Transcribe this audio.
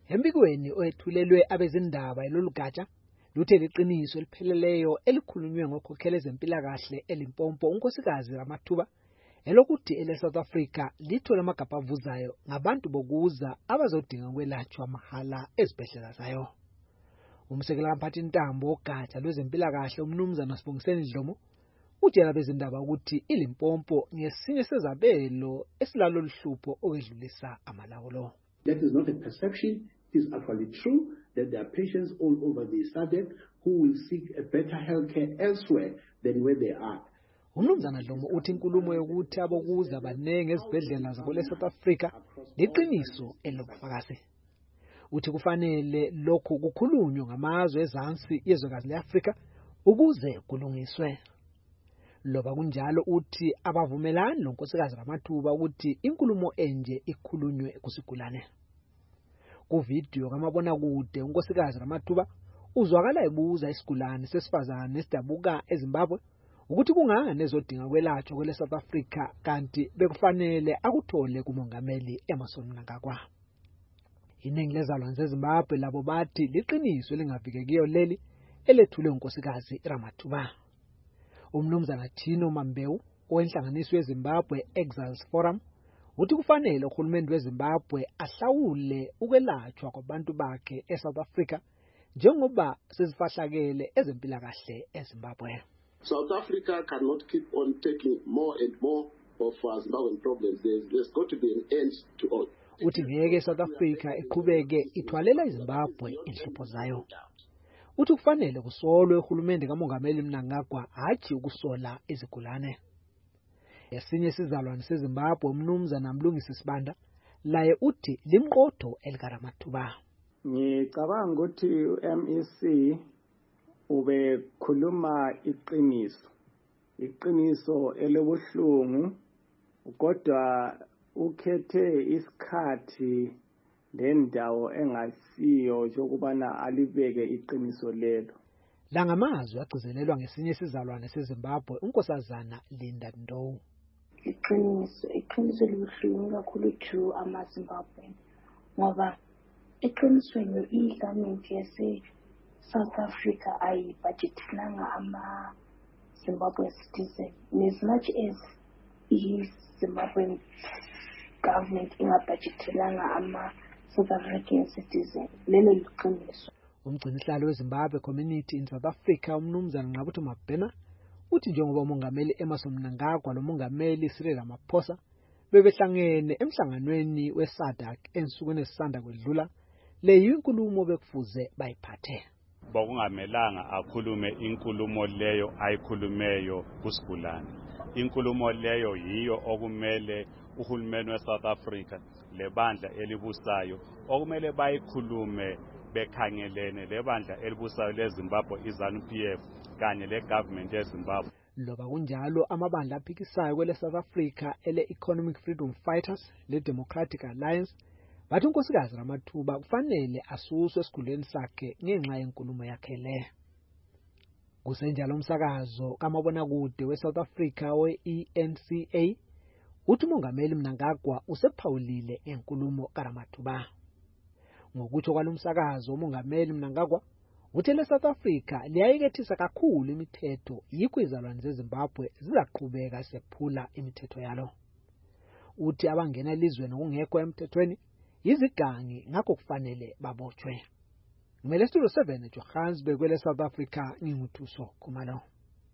Embikweni oyethulelwe abezindaba yilolugatsha luthe liqiniso elipheleleyo elikhulunywe ngokhokhela ezempilakahle eLimpopo unkosikazi Ramathuba elokuthi ele-South Africa lithola amagabha avuzayo ngabantu bokuza abazodinga ukwelatshwa mahala ezibhedlela zayo. Umsekela kamphathi intambo wogatsha lwezempilakahle umnumzana Sibongiseni Dlomo utshela abezindaba ukuthi iLimpopo ngesinye sezabelo esilalo luhlupho okwedlulisa amalawulo. That is not a perception. It is actually true that there are patients all over the SADC who will seek a better healthcare elsewhere than where they are. Umnumzana Dlomo uthi inkulumo yokuthi abokuza banenge ezibhedlela zakule South Africa liqiniso elobufakazi. Uthi kufanele lokhu kukhulunywe ngamazwe ezansi yezwekazi leAfrika ukuze kulungiswe. Loba kunjalo uthi abavumelani lonkosikazi Ramathuba ukuthi inkulumo enje ikhulunywe kusigulane. Kuvideo kamabona kude unkosikazi Ramathuba uzwakala ebuza isigulane sesifazane esidabuka eZimbabwe ukuthi kungani ezodinga kwelatshwa kwele South Africa kanti bekufanele akuthole kumongameli Emmerson Mnangagwa. Iningi lezalwane zeZimbabwe labo bathi liqiniso lingavikikiyo leli elethule unkosikazi Ramathuba. Umnumzana Thino Mambewu owenhlanganiso yeZimbabwe Exiles Forum uthi kufanele uhulumeni weZimbabwe ahlawule ukwelatshwa kwabantu bakhe eSouth Africa njengoba sezifahlakele ezempilakahle eZimbabwe. South Africa cannot keep on taking more and more of Zimbabwean problems. There's got to be an end to all. Uthi ngeke South Africa iqhubeke ithwalela iZimbabwe inhlupho zayo. Uthi kufanele kusolwe uhulumeni kamongameli Mnangagwa hathi ukusola izigulane. Esinye sizalwane seZimbabwe umnumzana Mlungisi Sibanda laye uthi limqotho elikaRamathuba. Ngicabanga ukuthi uMEC ubekhuluma iqiniso elobuhlungu kodwa ukhethe isikhathi lendawo engasiyo yokubana alibeke iqiniso lelo. La ngamazwi agcizelelwa ngesinye sizalwane seZimbabwe unkosazana Linda Ndow. Iqiniso libuhlungu kakhulu to amaZimbabwe ngoba eqinisweni igovernment yase South Africa ayibudgetilanga ama-Zimbabwe citizen. As much as i-Zimbabwean government ingabudgetilanga ama-South African citizen, lelo liqiniso. Umgcinisihlalo weZimbabwe Community in South Africa umnumzana Nqabutho Mabhena uthi njengoba umongameli Emmerson Mnangagwa lomongameli Cyril Ramaphosa bebehlangene emhlanganweni weSADC ensukwini esisanda kwedlula leyo inkulumo bekufuze bayiphathe. Bokungamelanga akhulume inkulumo leyo ayikhulumeyo kusigulane. Inkulumo leyo yiyo okumele uhulumeni weSouth Africa lebandla elibusayo okumele bayikhulume bekhangelene lebandla elibusayo leZimbabwe iZANU-PF kanye legovernment yeZimbabwe. Loba kunjalo amabandla aphikisayo kwele South Africa ele-Economic Freedom Fighters le-Democratic Alliance bathi unkosikazi Ramathuba kufanele asuswe esikhundleni sakhe ngenxa yenkulumo yakhe le. Kusenjalo umsakazo kamabona kude weSouth Africa we-ENCA uthi umongameli Mnangagwa usephawulile ngenkulumo kaRamathuba. Ngokutsho kwalomsakazo umongameli Mnangagwa uthi leSouth Africa liyayikethisa kakhulu imithetho yikho izalwane zeZimbabwe zizaqhubeka sephula imithetho yalo. Uthi abangena elizweni okungekho emthethweni izigangi ngakho kufanele babotshwe. Ngimele Studio 7 eJohannesburg kwele South Africa nginguthuso Khumalo.